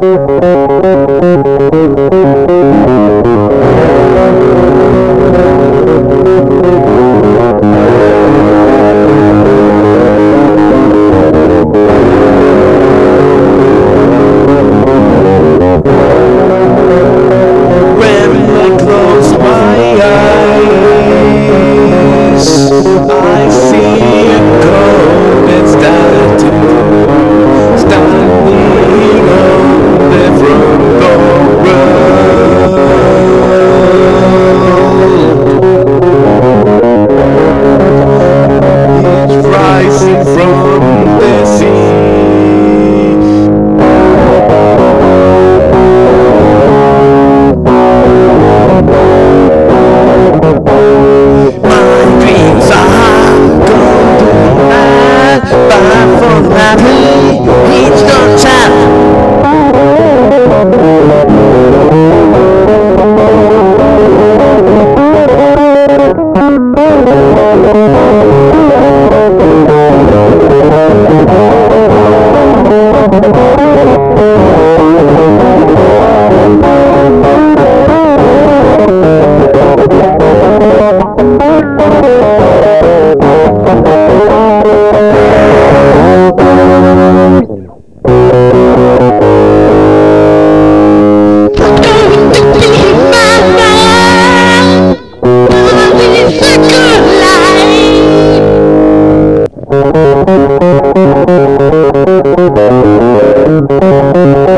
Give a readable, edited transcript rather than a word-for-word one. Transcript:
I see a cold and standing on the front road. It's rising from the sea. My dreams are gone tonight, but for me, it's no time. Thank you.